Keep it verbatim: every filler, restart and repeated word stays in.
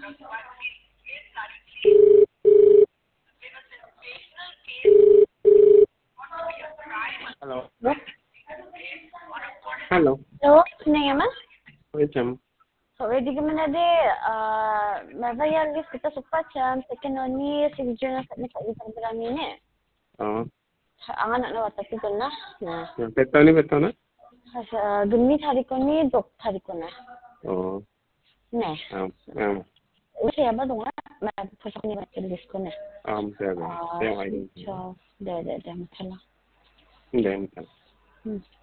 Halo. Halo. Halo. Halo, kenapa mas? Macam. So, di mana deh? Ah, Maya list kita suka macam second oni sejujurnya saat ni kat di dalam ini. Oh. Ang anak na wata ko na. Na. Betul ni betul na? Sa gumi hari ko ni dok hari ko na. Oh. Ne. Um. Um. Kasi ba dong na? Ma pasok ni macam list ko na. Um. Saya. Saya Ah, lagi. so, de de de macam. Hindi. Hindi. Hmm.